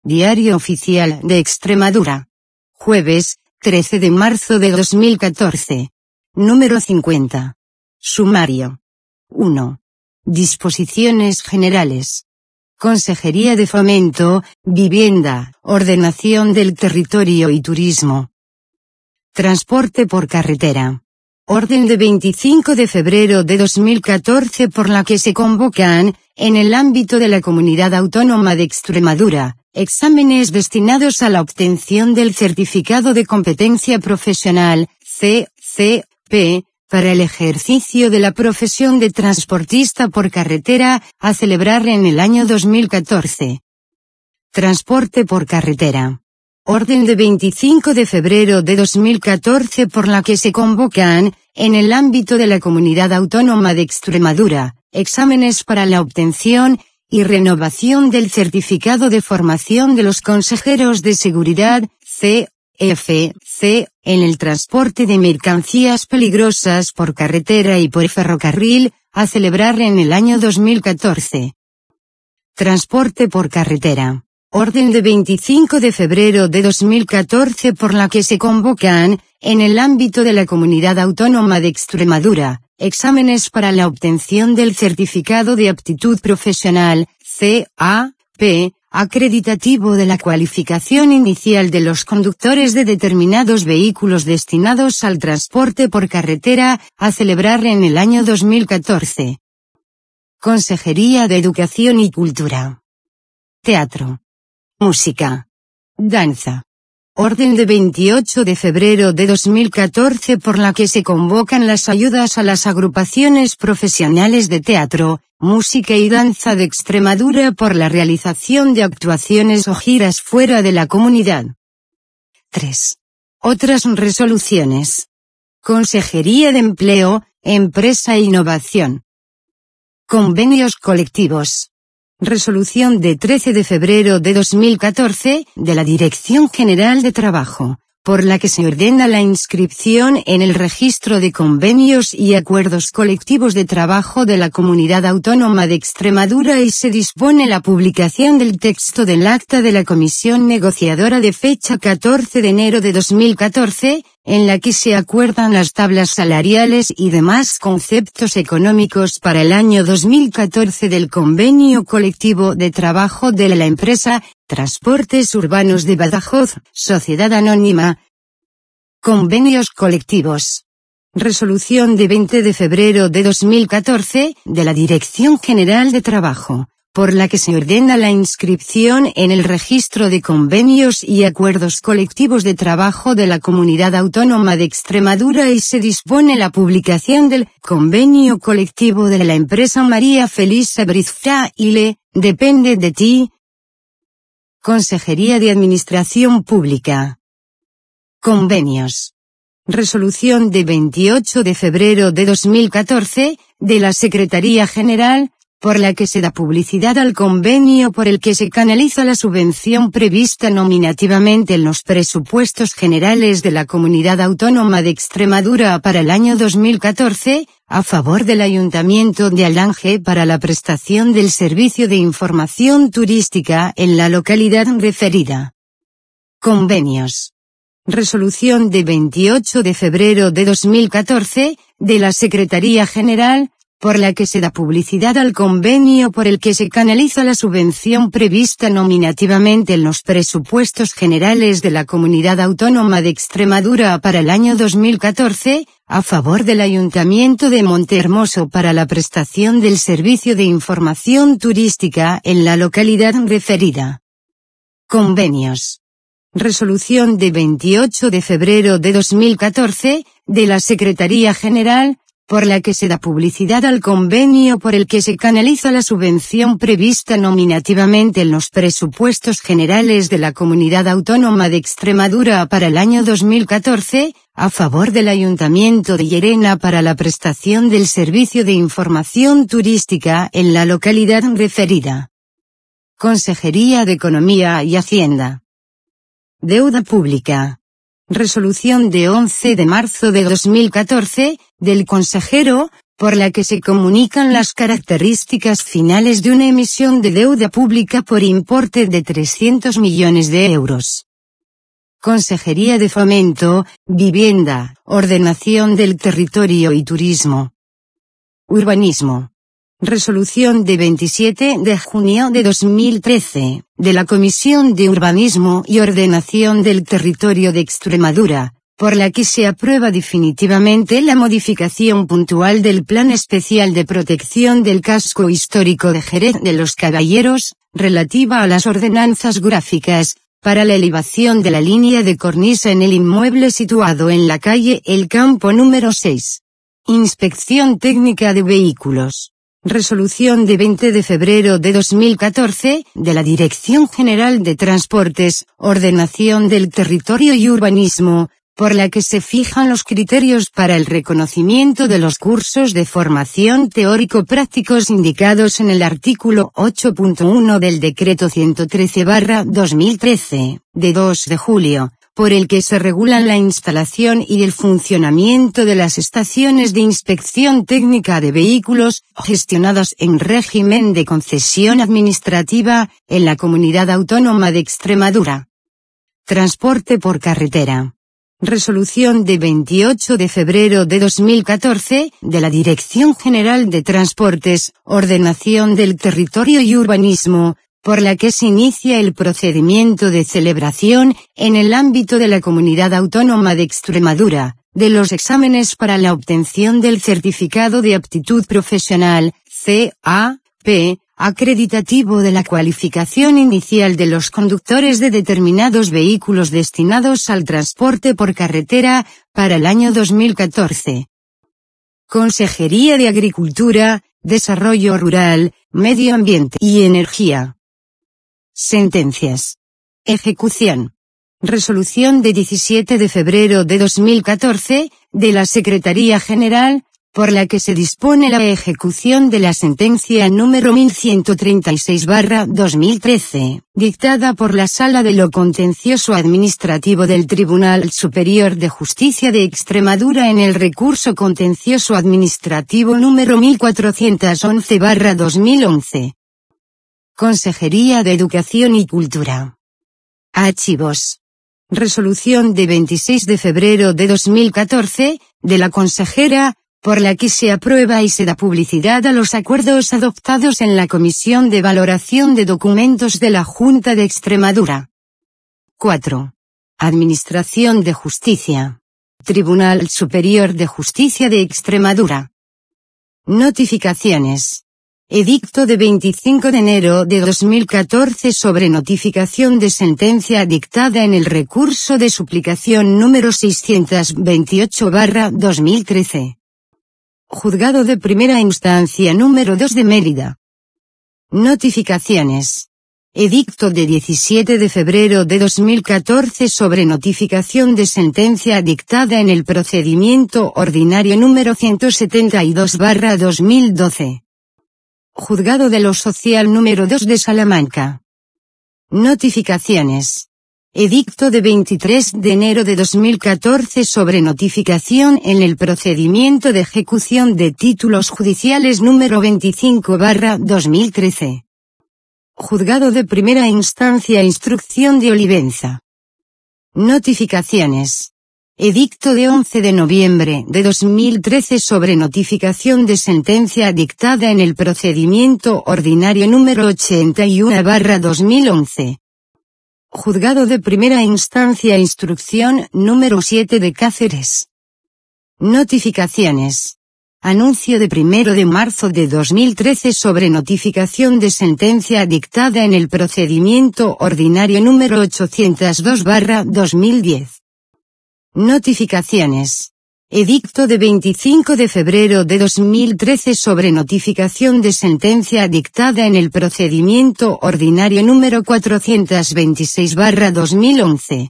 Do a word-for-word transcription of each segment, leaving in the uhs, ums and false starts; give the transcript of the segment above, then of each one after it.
Diario Oficial de Extremadura. Jueves, trece de marzo de dos mil catorce. Número cincuenta. Sumario. uno. Disposiciones generales. Consejería de Fomento, Vivienda, Ordenación del Territorio y Turismo. Transporte por carretera. Orden de veinticinco de febrero de dos mil catorce por la que se convocan, en el ámbito de la Comunidad Autónoma de Extremadura, exámenes destinados a la obtención del Certificado de Competencia Profesional, C C P, para el ejercicio de la profesión de transportista por carretera, a celebrar en el año dos mil catorce. Transporte por carretera. Orden de veinticinco de febrero de dos mil catorce por la que se convocan, en el ámbito de la Comunidad Autónoma de Extremadura, exámenes para la obtención y renovación del Certificado de Formación de los Consejeros de Seguridad, C F C, en el transporte de mercancías peligrosas por carretera y por ferrocarril, a celebrar en el año dos mil catorce. Transporte por carretera. Orden de veinticinco de febrero de dos mil catorce por la que se convocan, en el ámbito de la Comunidad Autónoma de Extremadura, exámenes para la obtención del Certificado de Aptitud Profesional, C A P, acreditativo de la cualificación inicial de los conductores de determinados vehículos destinados al transporte por carretera, a celebrar en el año dos mil catorce. Consejería de Educación y Cultura. Teatro. Música. Danza. Orden de veintiocho de febrero de dos mil catorce por la que se convocan las ayudas a las agrupaciones profesionales de teatro, música y danza de Extremadura por la realización de actuaciones o giras fuera de la comunidad. tres. Otras resoluciones. Consejería de Empleo, Empresa e Innovación. Convenios colectivos. Resolución de trece de febrero de dos mil catorce, de la Dirección General de Trabajo, por la que se ordena la inscripción en el Registro de Convenios y Acuerdos Colectivos de Trabajo de la Comunidad Autónoma de Extremadura y se dispone la publicación del texto del acta de la Comisión Negociadora de fecha catorce de enero de dos mil catorce, en la que se acuerdan las tablas salariales y demás conceptos económicos para el año dos mil catorce del Convenio Colectivo de Trabajo de la empresa Transportes Urbanos de Badajoz, Sociedad Anónima. Convenios colectivos. Resolución de veinte de febrero de dos mil catorce, de la Dirección General de Trabajo, por la que se ordena la inscripción en el Registro de Convenios y Acuerdos Colectivos de Trabajo de la Comunidad Autónoma de Extremadura y se dispone la publicación del Convenio Colectivo de la empresa María Felisa Brizza y le, depende de ti. Consejería de Administración Pública. Convenios. Resolución de veintiocho de febrero de dos mil catorce, de la Secretaría General, por la que se da publicidad al convenio por el que se canaliza la subvención prevista nominativamente en los presupuestos generales de la Comunidad Autónoma de Extremadura para el año dos mil catorce, a favor del Ayuntamiento de Alange para la prestación del servicio de información turística en la localidad referida. Convenios. Resolución de veintiocho de febrero de dos mil catorce, de la Secretaría General, por la que se da publicidad al convenio por el que se canaliza la subvención prevista nominativamente en los presupuestos generales de la Comunidad Autónoma de Extremadura para el año dos mil catorce, a favor del Ayuntamiento de Montehermoso para la prestación del servicio de información turística en la localidad referida. Convenios. Resolución de veintiocho de febrero de dos mil catorce, de la Secretaría General, por la que se da publicidad al convenio por el que se canaliza la subvención prevista nominativamente en los presupuestos generales de la Comunidad Autónoma de Extremadura para el año dos mil catorce, a favor del Ayuntamiento de Llerena para la prestación del servicio de información turística en la localidad referida. Consejería de Economía y Hacienda. Deuda pública. Resolución de once de marzo de dos mil catorce, del consejero, por la que se comunican las características finales de una emisión de deuda pública por importe de trescientos millones de euros. Consejería de Fomento, Vivienda, Ordenación del Territorio y Turismo. Urbanismo. Resolución de veintisiete de junio de dos mil trece, de la Comisión de Urbanismo y Ordenación del Territorio de Extremadura, por la que se aprueba definitivamente la modificación puntual del Plan Especial de Protección del Casco Histórico de Jerez de los Caballeros, relativa a las ordenanzas gráficas, para la elevación de la línea de cornisa en el inmueble situado en la calle El Campo número seis. Inspección técnica de vehículos. Resolución de veinte de febrero de dos mil catorce, de la Dirección General de Transportes, Ordenación del Territorio y Urbanismo, por la que se fijan los criterios para el reconocimiento de los cursos de formación teórico-prácticos indicados en el artículo ocho punto uno del Decreto ciento trece barra dos mil trece, de dos de julio, por el que se regulan la instalación y el funcionamiento de las estaciones de inspección técnica de vehículos, gestionadas en régimen de concesión administrativa, en la Comunidad Autónoma de Extremadura. Transporte por carretera. Resolución de veintiocho de febrero de dos mil catorce, de la Dirección General de Transportes, Ordenación del Territorio y Urbanismo, por la que se inicia el procedimiento de celebración, en el ámbito de la Comunidad Autónoma de Extremadura, de los exámenes para la obtención del Certificado de Aptitud Profesional, C A P, acreditativo de la cualificación inicial de los conductores de determinados vehículos destinados al transporte por carretera, para el año dos mil catorce. Consejería de Agricultura, Desarrollo Rural, Medio Ambiente y Energía. Sentencias. Ejecución. Resolución de diecisiete de febrero de dos mil catorce, de la Secretaría General, por la que se dispone la ejecución de la sentencia número mil ciento treinta y seis barra dos mil trece, dictada por la Sala de lo Contencioso Administrativo del Tribunal Superior de Justicia de Extremadura en el recurso contencioso administrativo número mil cuatrocientos once barra dos mil once. Consejería de Educación y Cultura. Archivos. Resolución de veintiséis de febrero de dos mil catorce, de la consejera, por la que se aprueba y se da publicidad a los acuerdos adoptados en la Comisión de Valoración de Documentos de la Junta de Extremadura. cuatro. Administración de Justicia. Tribunal Superior de Justicia de Extremadura. Notificaciones. Edicto de veinticinco de enero de dos mil catorce sobre notificación de sentencia dictada en el recurso de suplicación número seiscientos veintiocho barra dos mil trece. Juzgado de Primera Instancia número dos de Mérida. Notificaciones. Edicto de diecisiete de febrero de dos mil catorce sobre notificación de sentencia dictada en el procedimiento ordinario número ciento setenta y dos barra dos mil doce. Juzgado de lo Social número dos de Salamanca. Notificaciones. Edicto de veintitrés de enero de dos mil catorce sobre notificación en el procedimiento de ejecución de títulos judiciales número veinticinco barra dos mil trece. Juzgado de Primera Instancia Instrucción de Olivenza. Notificaciones. Edicto de once de noviembre de dos mil trece sobre notificación de sentencia dictada en el procedimiento ordinario número ochenta y uno barra dos mil once. Juzgado de Primera Instancia Instrucción número siete de Cáceres. Notificaciones. Anuncio de primero de marzo de dos mil trece sobre notificación de sentencia dictada en el procedimiento ordinario número ochocientos dos barra dos mil diez. Notificaciones. Edicto de veinticinco de febrero de dos mil trece sobre notificación de sentencia dictada en el procedimiento ordinario número cuatrocientos veintiséis barra dos mil once.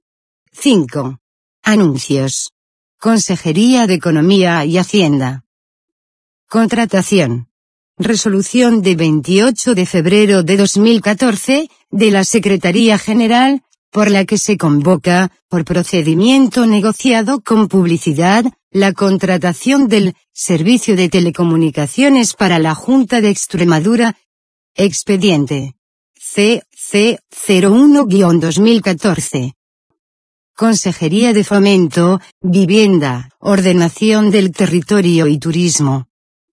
cinco. Anuncios. Consejería de Economía y Hacienda. Contratación. Resolución de veintiocho de febrero de dos mil catorce, de la Secretaría General, por la que se convoca, por procedimiento negociado con publicidad, la contratación del Servicio de Telecomunicaciones para la Junta de Extremadura. Expediente C C cero uno guión dos mil catorce. Consejería de Fomento, Vivienda, Ordenación del Territorio y Turismo.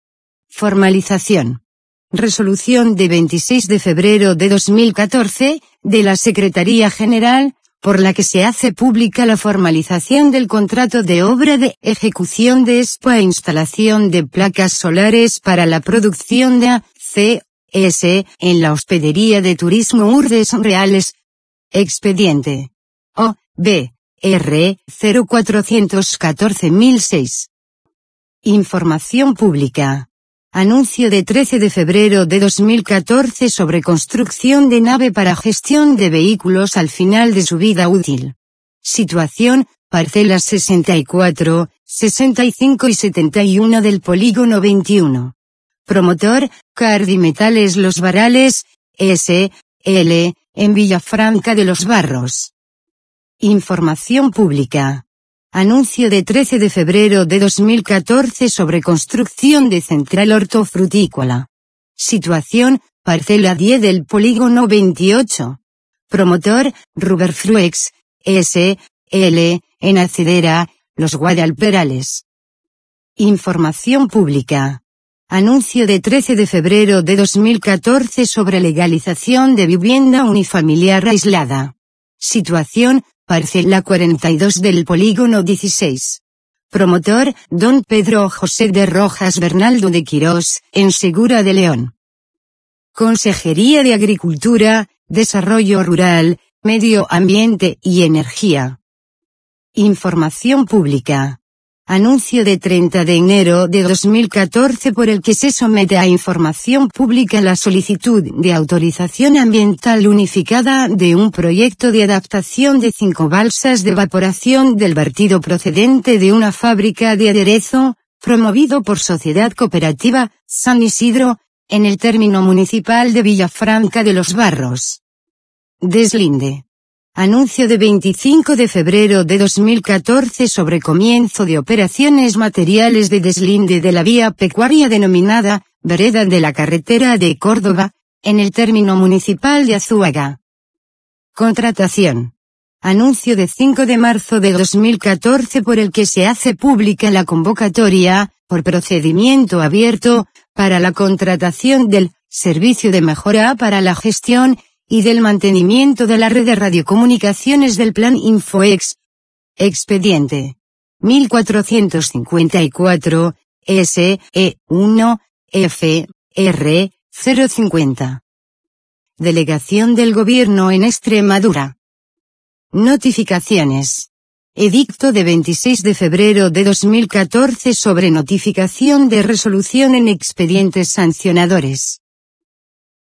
Formalización. Resolución de veintiséis de febrero de dos mil catorce, de la Secretaría General, por la que se hace pública la formalización del contrato de obra de ejecución de S P A e instalación de placas solares para la producción de A C S en la Hospedería de Turismo Urdes Reales. Expediente O B R cero cuatro uno cuatro mil seis. Información pública. Anuncio de trece de febrero de dos mil catorce sobre construcción de nave para gestión de vehículos al final de su vida útil. Situación, parcelas sesenta y cuatro, sesenta y cinco y setenta y uno del polígono veintiuno. Promotor, Cardimetales Los Varales, S L, en Villafranca de los Barros. Información pública. Anuncio de trece de febrero de dos mil catorce sobre construcción de central hortofrutícola. Situación, parcela diez del polígono veintiocho. Promotor, Ruberfruex, S L, en Acedera, Los Guadalperales. Información pública. Anuncio de trece de febrero de dos mil catorce sobre legalización de vivienda unifamiliar aislada. Situación, parcela cuarenta y dos del polígono dieciséis. Promotor, don Pedro José de Rojas Bernaldo de Quirós, en Segura de León. Consejería de Agricultura, Desarrollo Rural, Medio Ambiente y Energía. Información pública. Anuncio de treinta de enero de dos mil catorce por el que se somete a información pública la solicitud de autorización ambiental unificada de un proyecto de adaptación de cinco balsas de evaporación del vertido procedente de una fábrica de aderezo, promovido por Sociedad Cooperativa San Isidro, en el término municipal de Villafranca de los Barros. Deslinde. Anuncio de veinticinco de febrero de dos mil catorce sobre comienzo de operaciones materiales de deslinde de la vía pecuaria denominada Vereda de la Carretera de Córdoba, en el término municipal de Azuaga. Contratación. Anuncio de cinco de marzo de dos mil catorce por el que se hace pública la convocatoria, por procedimiento abierto, para la contratación del servicio de mejora para la gestión y del mantenimiento de la red de radiocomunicaciones del Plan Infoex. Expediente mil cuatrocientos cincuenta y cuatro, S E uno, F R cero cincuenta. Delegación del Gobierno en Extremadura. Notificaciones. Edicto de veintiséis de febrero de dos mil catorce sobre notificación de resolución en expedientes sancionadores.